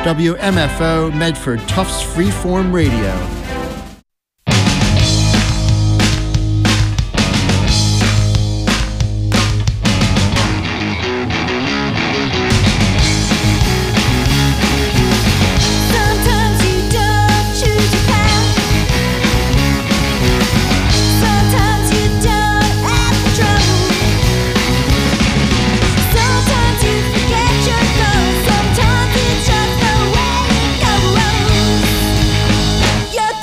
WMFO Medford Tufts Freeform Radio. You're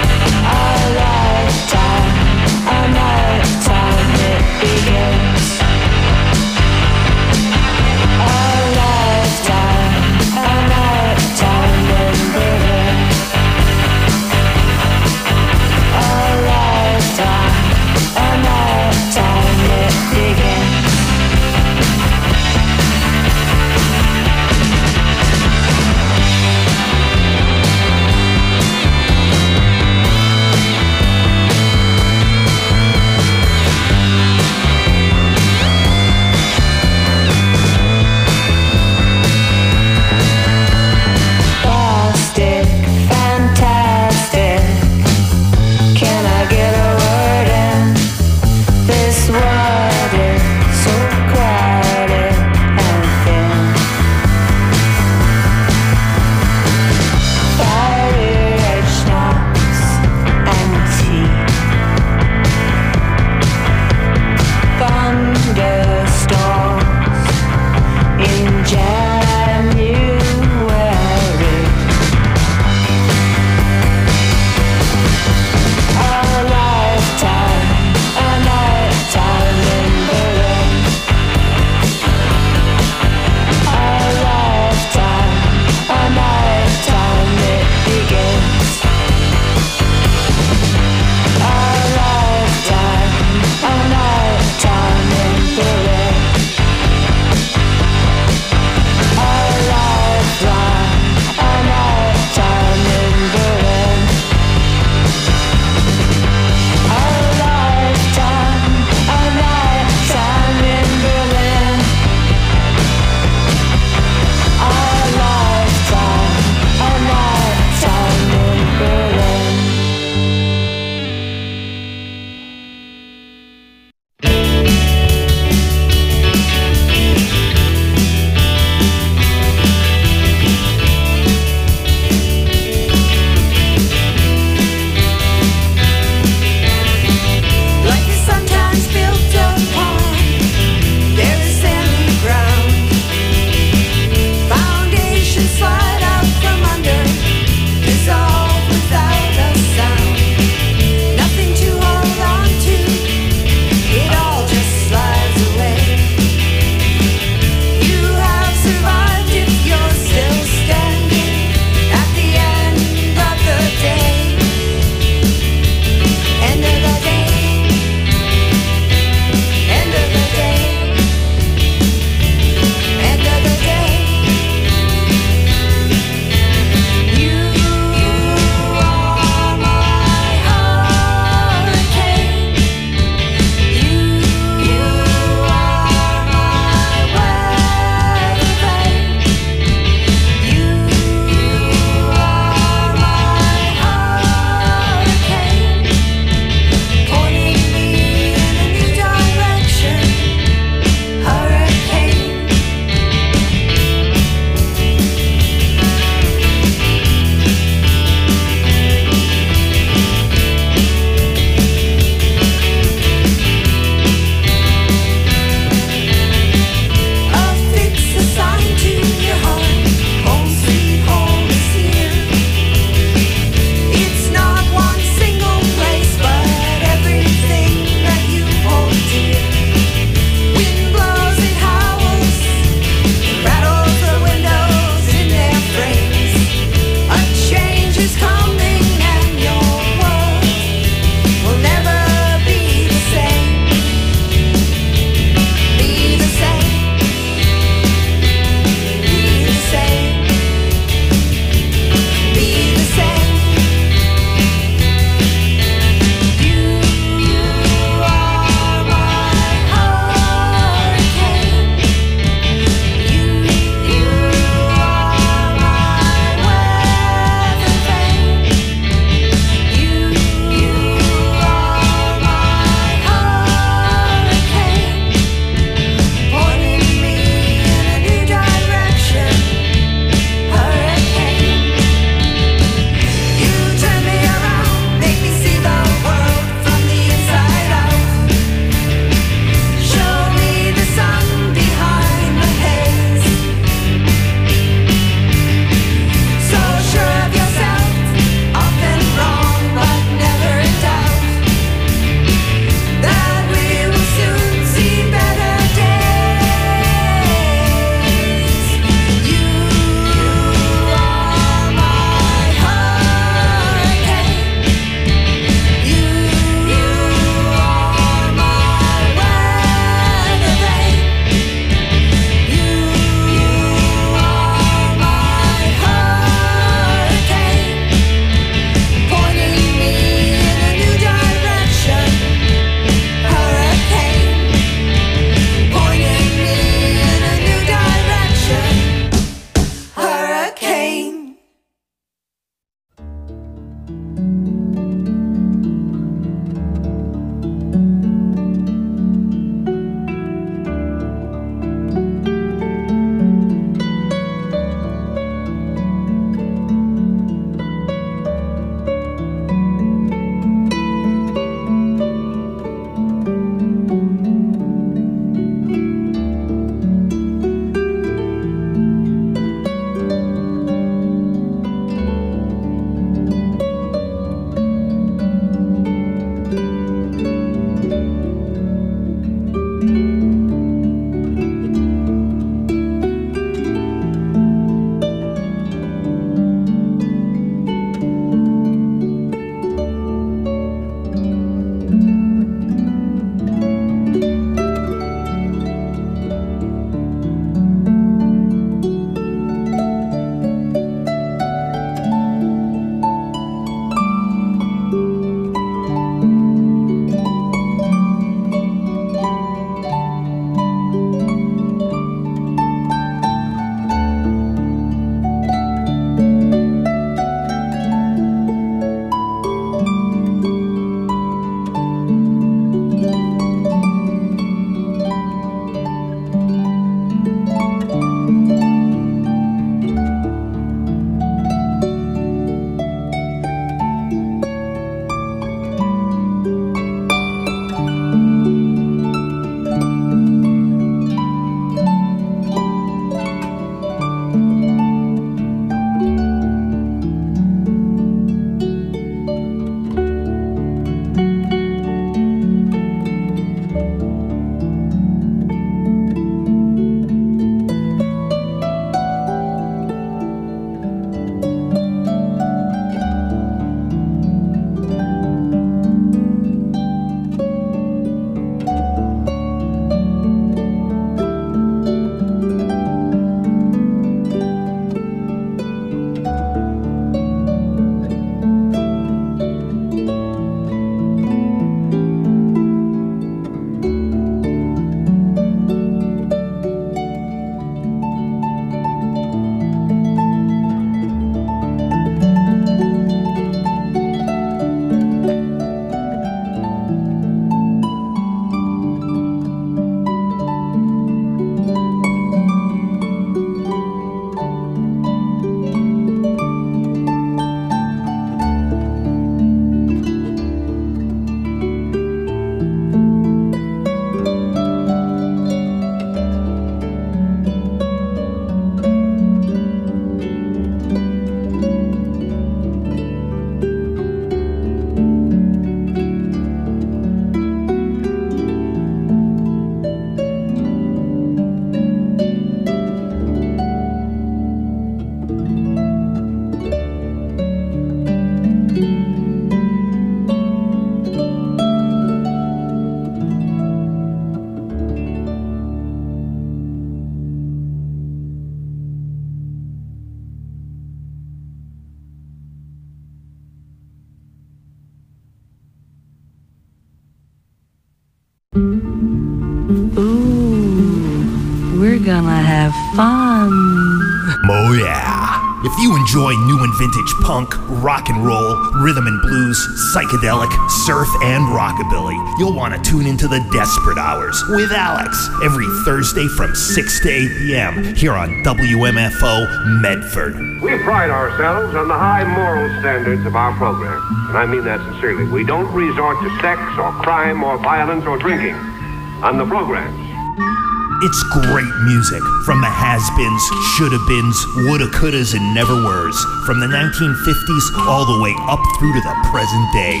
gonna have fun. Oh yeah. If you enjoy new and vintage punk, rock and roll, rhythm and blues, psychedelic, surf, and rockabilly, you'll want to tune into the Desperate Hours with Alex every Thursday from 6 to 8 p.m. here on WMFO Medford. We pride ourselves on the high moral standards of our program, and I mean that sincerely. We don't resort to sex or crime or violence or drinking on the programs. It's great music from the has-beens, shoulda-beens, woulda-couldas, and never-weres, from the 1950s all the way up through to the present day.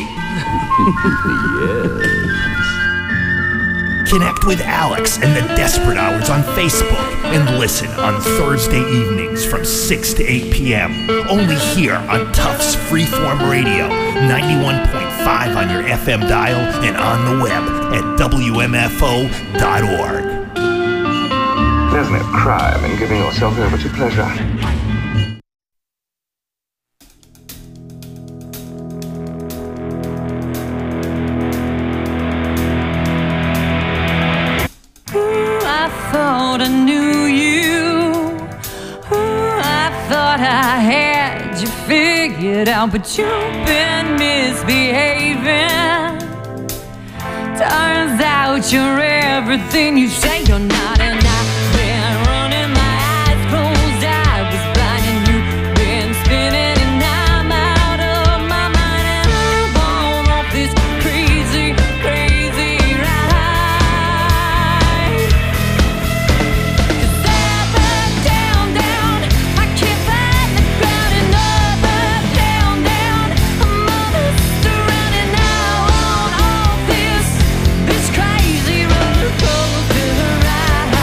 Yes. Connect with Alex and the Desperate Hours on Facebook and listen on Thursday evenings from 6 to 8 p.m. only here on Tufts Freeform Radio, 91.5 on your FM dial and on the web at WMFO.org. There's no crime in giving yourself over to pleasure. Ooh, I thought I knew you. Ooh, I thought I had you figured out, but you've been misbehaving. Turns out you're everything you say you're not, and I've been running my eyes closed. I was blind and you've been spinning, and I'm out of my mind, and I'm on off this crazy, crazy ride. 'Cause up, down, down, I can't find the ground, and up, down, down, I'm on this running now on off this crazy roller coaster ride.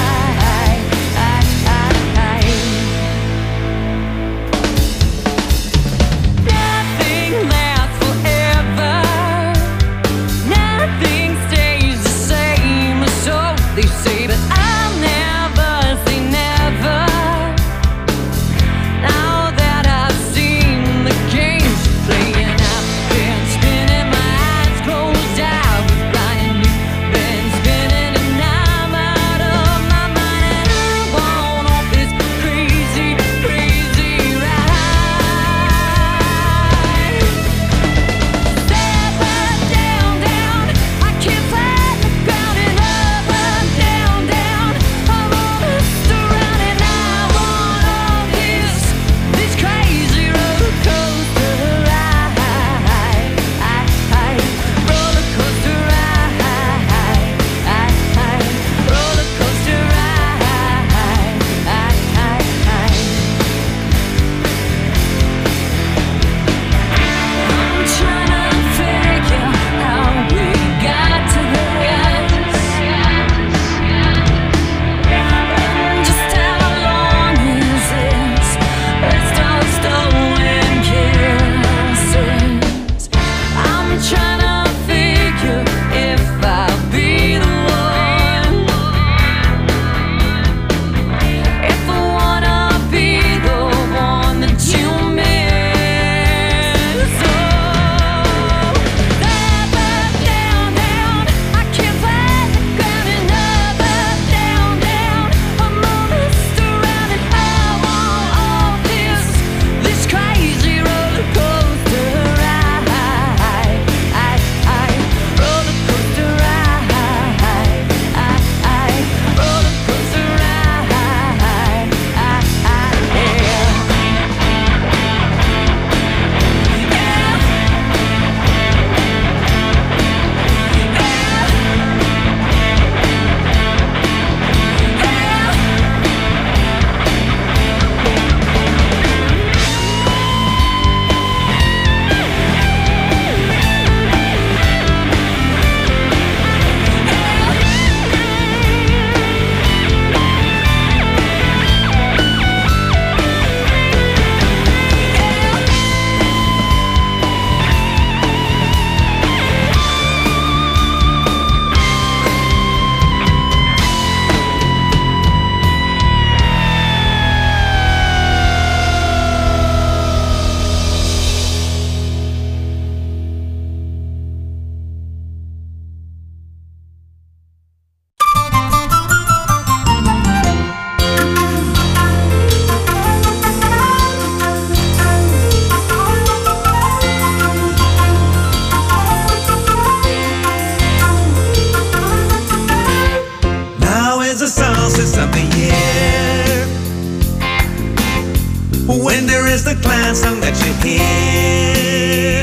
When there is the clan song that you hear,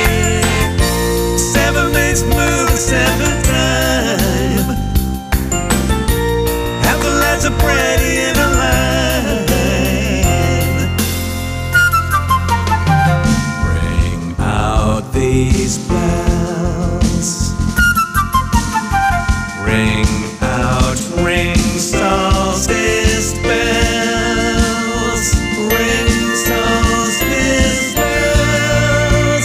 seven mates move in seven time. Have the lads of Brady in a line. Bring out these bells. Ring out ring solstice bells. Ring solstice bells.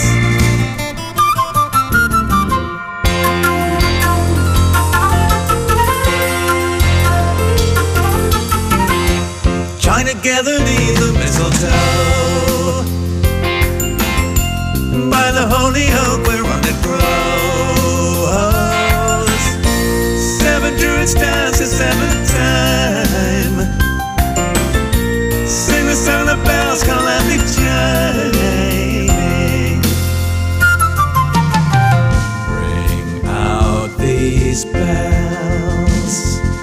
Join together neath the mistletoe. By the holy oak whereon it grows. Seven druids dance at seven time. Sing the sound of bells calmly chiming. Bring out these bells.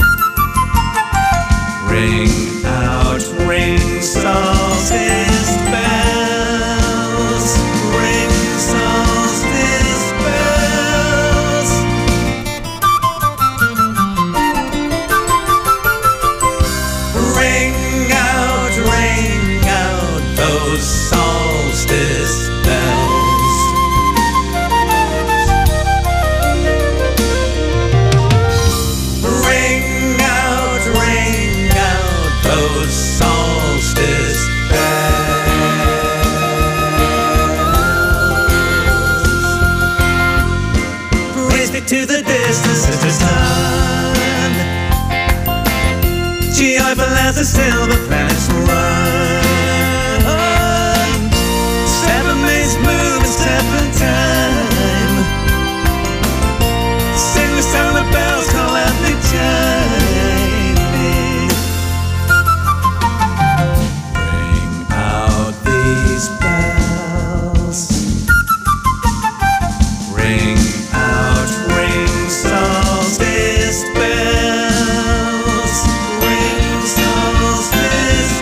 Ring out ring solstice bells. Ring solstice bells. Ring out those solstice bells. Ring out those solstice bells. Raise me to the distance, sister sun. Joyful as the silver planets run. Seven mates move in seven time. Sing the sound of bells calmly chiming. Bring out these bells. Ring out ring solstice bells. Ring solstice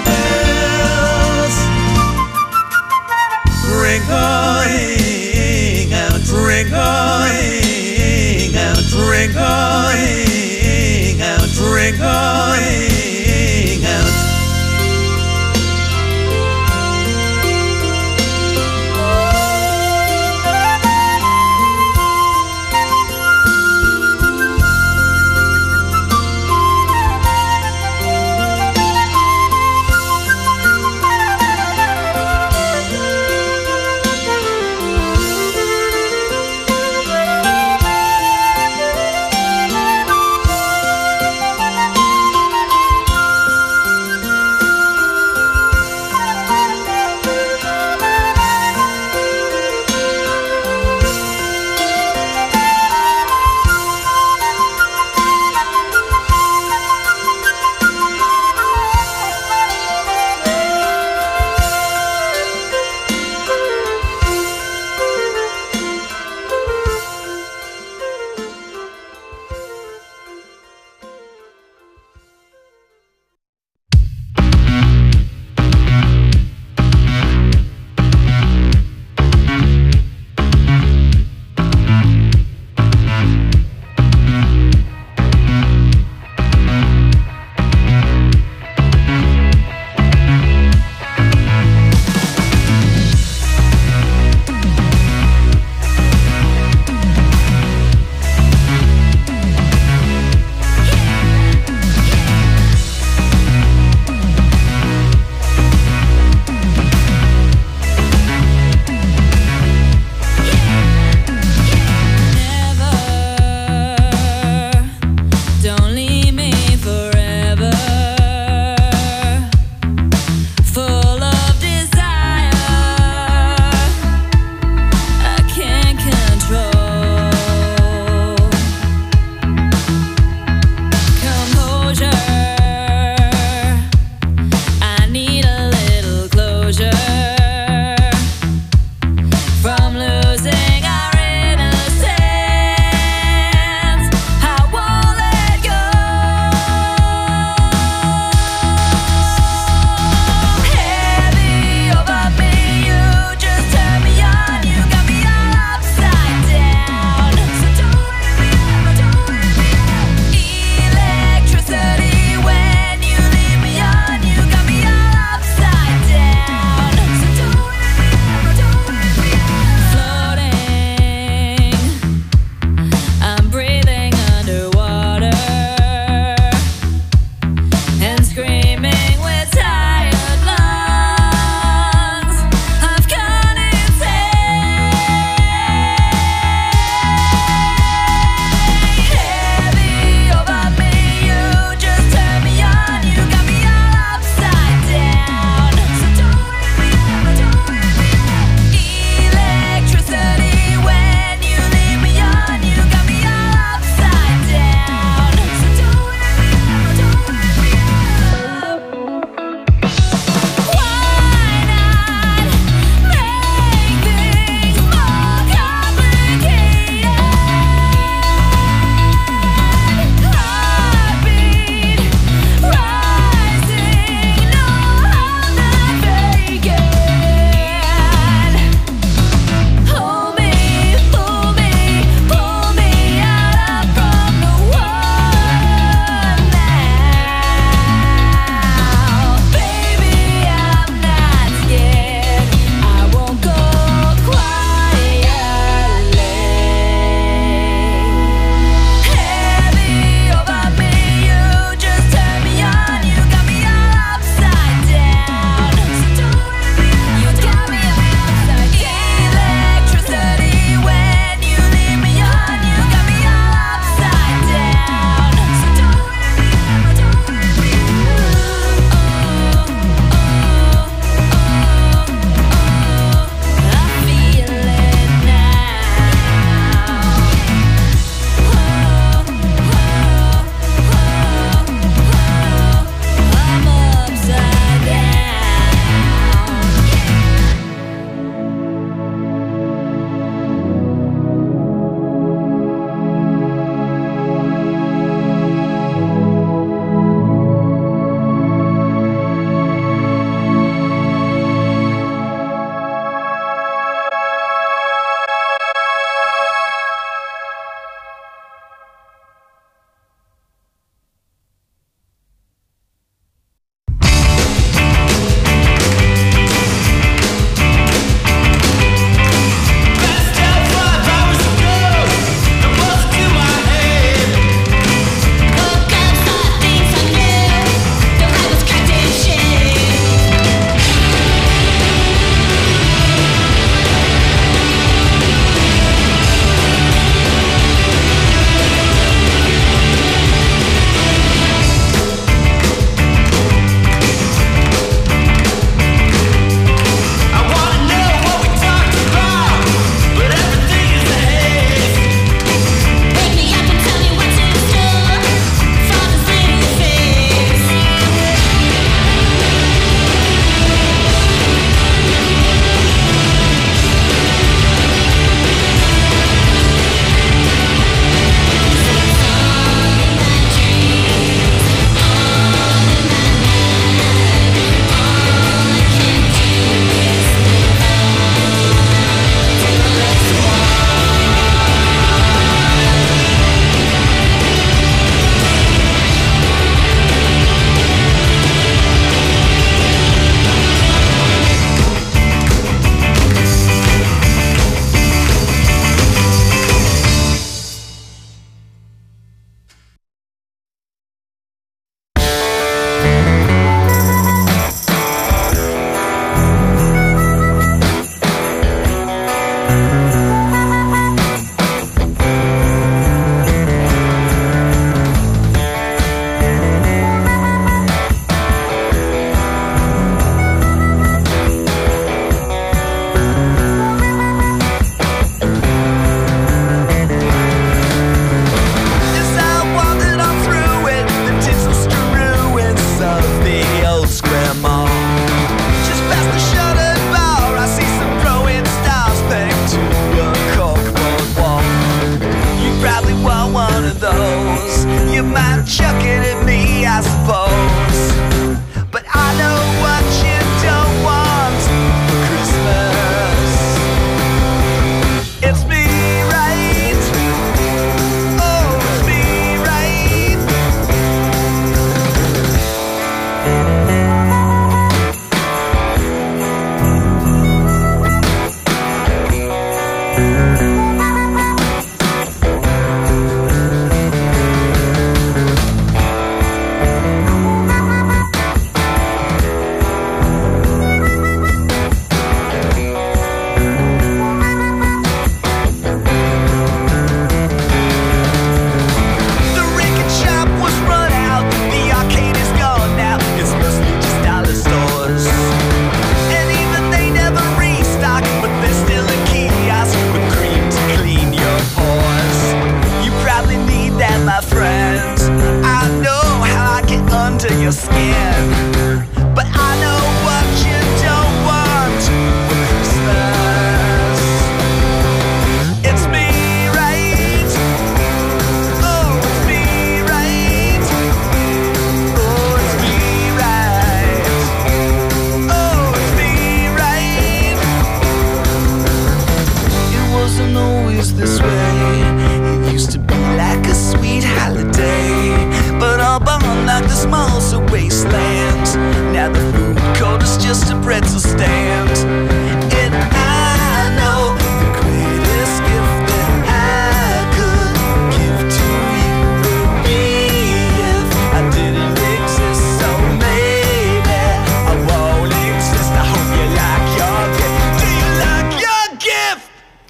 pretzel stand. And I know the greatest gift that I could give to you would be if I didn't exist. So maybe I won't exist. I hope you like your gift. Do you like your gift?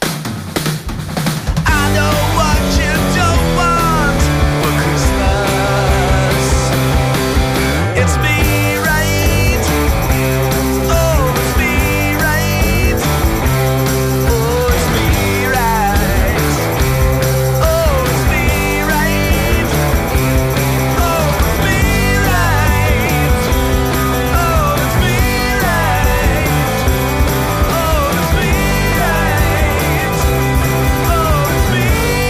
I know what you don't want for Christmas. It's me, right? Oh, it's me, right? Oh, it's me, right? Oh, it's me, right? Oh, it's me, right? Oh, it's me, right? Oh, it's me, right? Oh, it's me.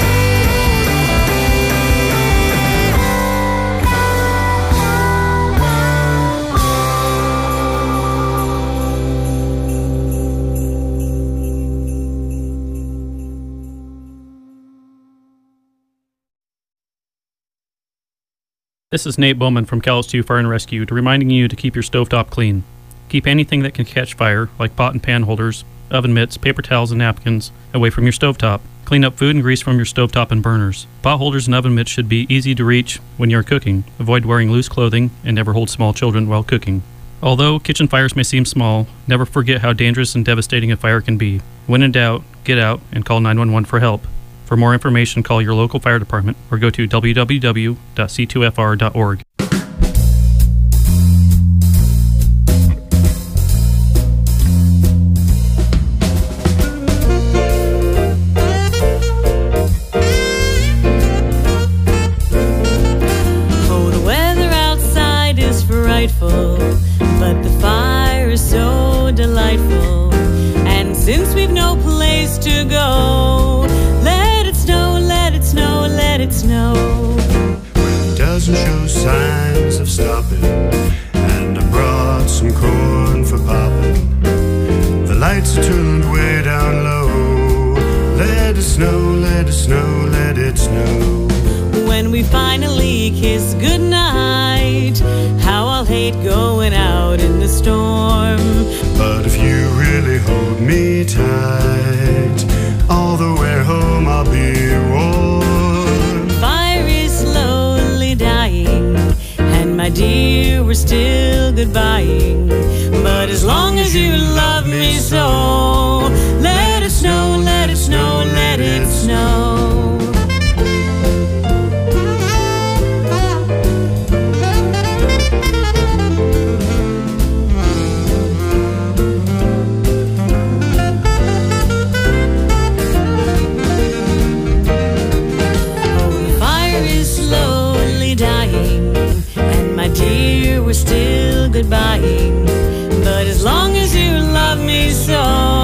This is Nate Bowman from Callis 2 Fire and Rescue, reminding you to keep your stovetop clean. Keep anything that can catch fire, like pot and pan holders, oven mitts, paper towels, and napkins, away from your stovetop. Clean up food and grease from your stovetop and burners. Pot holders and oven mitts should be easy to reach when you're cooking. Avoid wearing loose clothing and never hold small children while cooking. Although kitchen fires may seem small, never forget how dangerous and devastating a fire can be. When in doubt, get out and call 911 for help. For more information, call your local fire department or go to www.c2fr.org. Oh, the weather outside is frightful, but the fire is so delightful. And since we've no place to go, let it snow, let it snow, let it snow. Doesn't show signs of stopping, and I brought some corn for popping. The lights are turned way down low. Let it snow, let it snow, let it snow. When we finally kiss goodnight, how I'll hate going out in the storm. But if you really hold me tight, all the way home I'll be warm. Fire is slowly dying, and my dear, we're still goodbying. But as long as you love me so, let it snow, let it snow, let it snow. Dear, we're still goodbying, but as long as you love me so,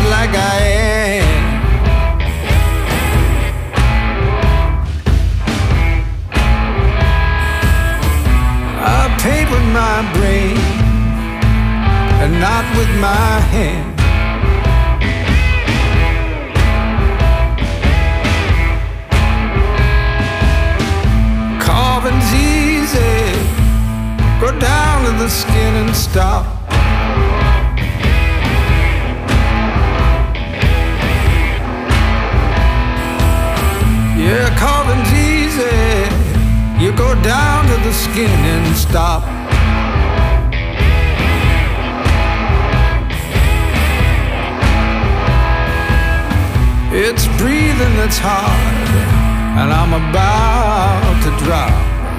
like I am. I paint with my brain and not with my hand. Carving's easy, go down to the skin and stop. Yeah, carving's easy, you go down to the skin and stop. It's breathing that's hard, and I'm about to drop.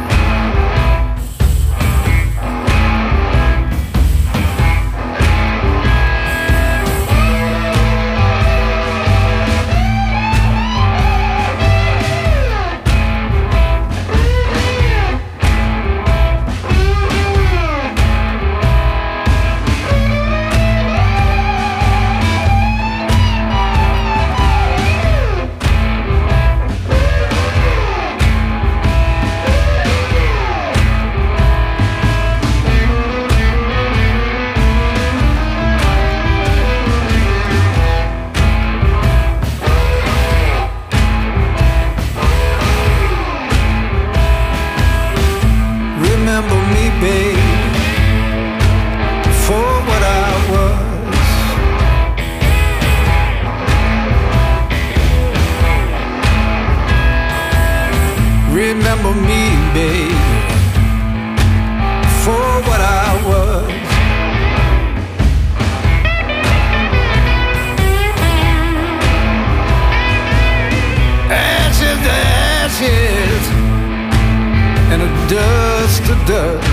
Remember me, babe, for what I was. Remember me, babe, for what I was. Ashes to ashes, and a dust to dust.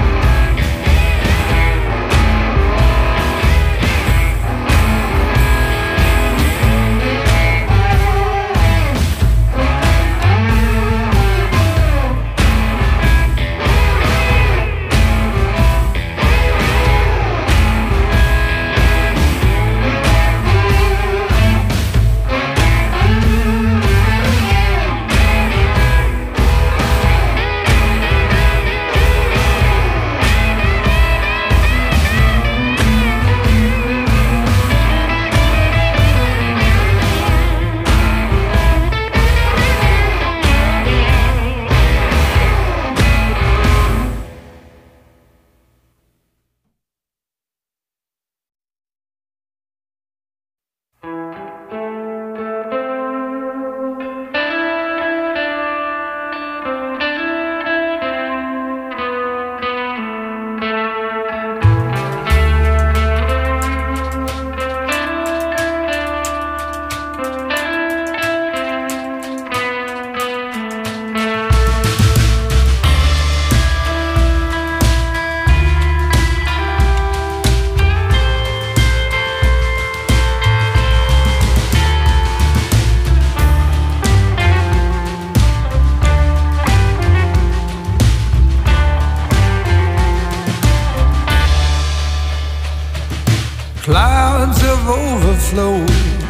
Clouds have overflowed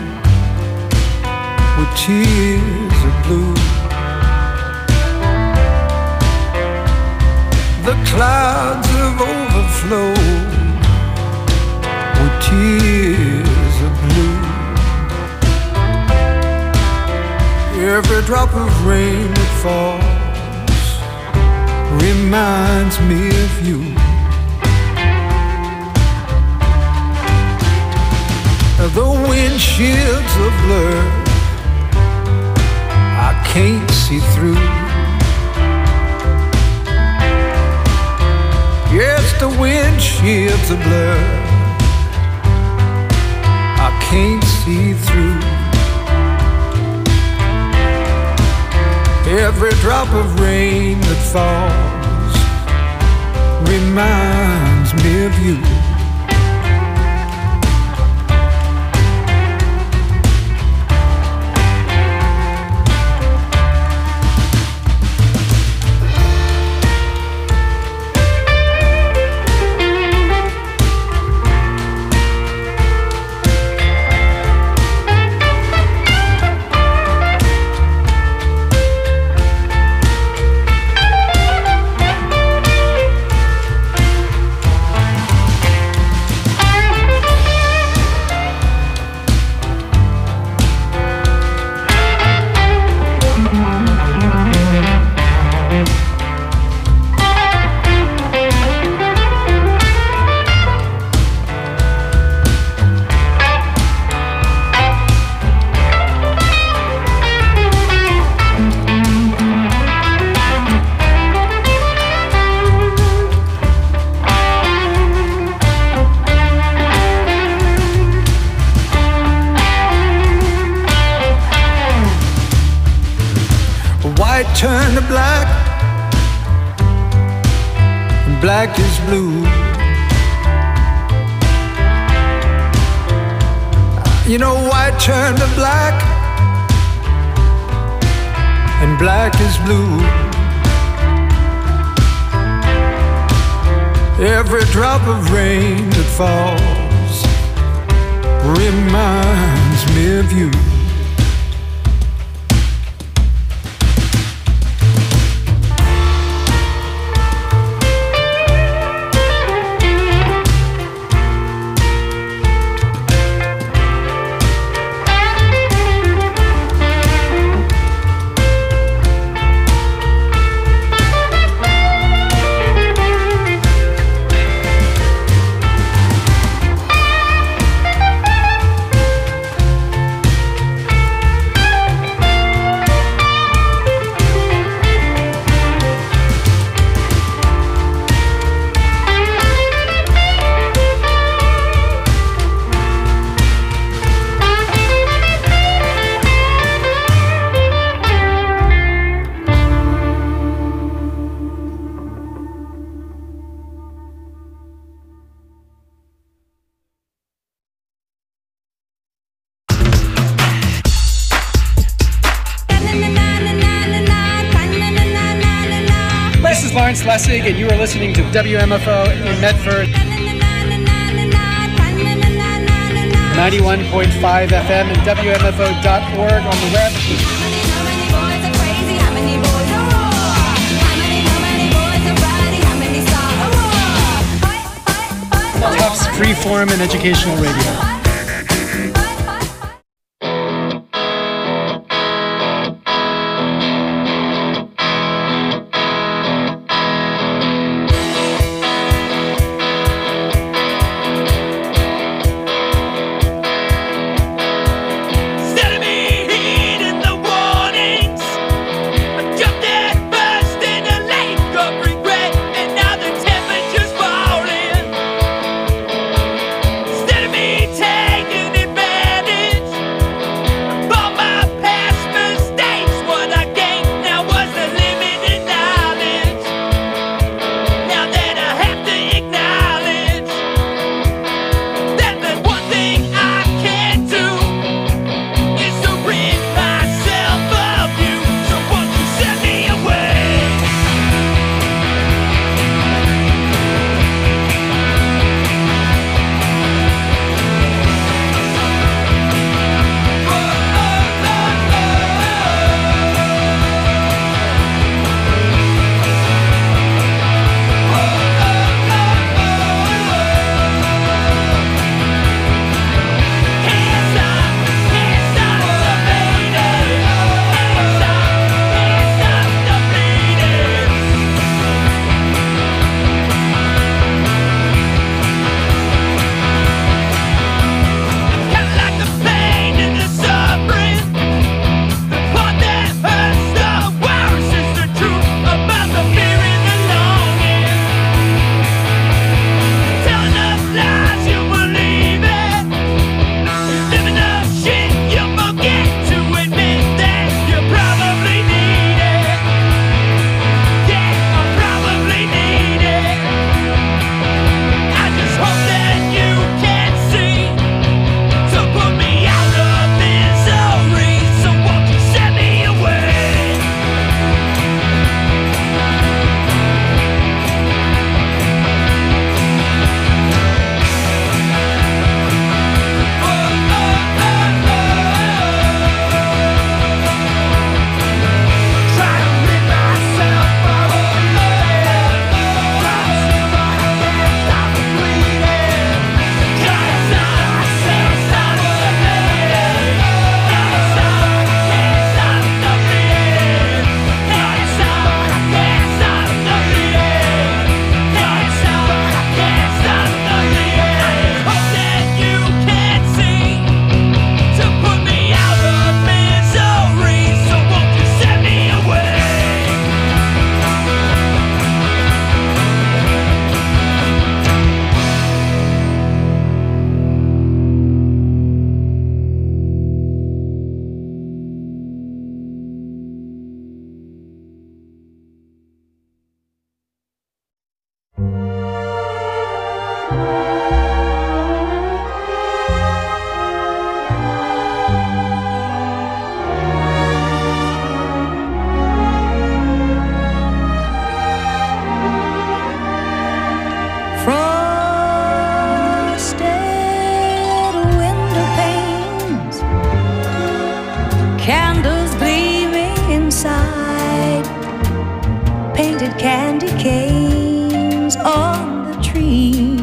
with tears of blue. The clouds have overflowed with tears of blue. Every drop of rain that falls reminds me of you. The windshields are blurred, I can't see through. Yes, the windshields are blurred, I can't see through. Every drop of rain that falls reminds me of you. turned to black, and black is blue. You know, white turned to black, and black is blue. Every drop of rain that falls reminds me of you. Lessig, and you are listening to WMFO in Medford, 91.5 FM and WMFO.org on the web. Tufts Freeform and Educational Radio. Instead of me candles gleaming inside, painted candy canes on the tree.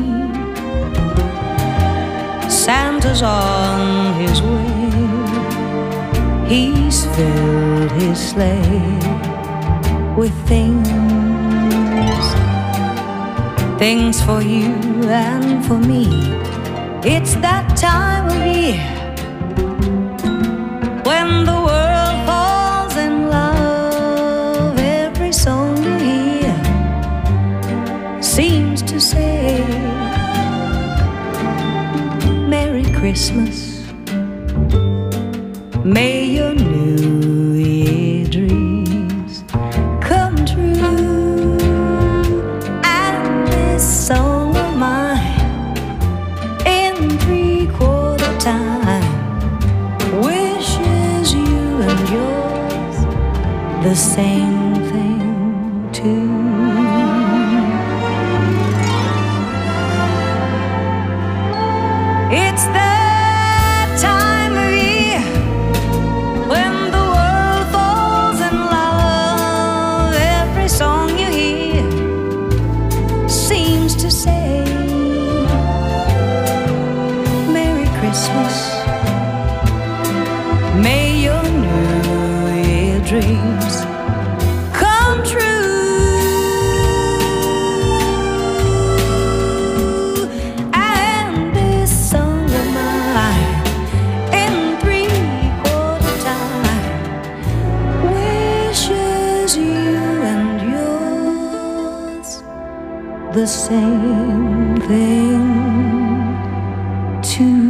Santa's on his way, he's filled his sleigh with things for you and for me. It's that time of year when the world falls in love. Every song you hear seems to say Merry Christmas. May your New Year dreams come true. And this song of mine in 3/4 time wishes you and yours the same thing too. It's that time of year when the world falls in love. Every song you hear seems to say Merry Christmas. May your New Year dreams come true. And this song of mine in 3/4 time wishes you and yours the same thing too.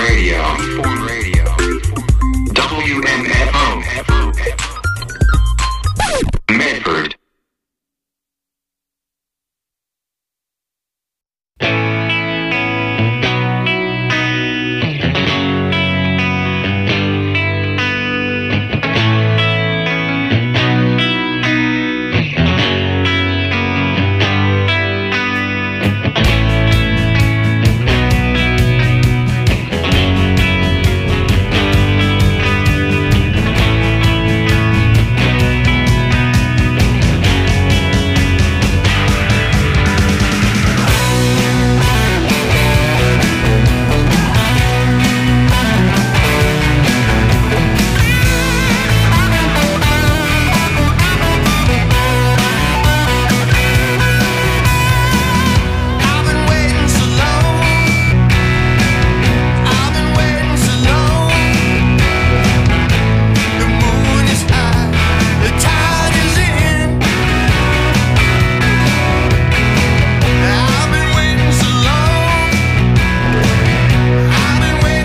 Radio.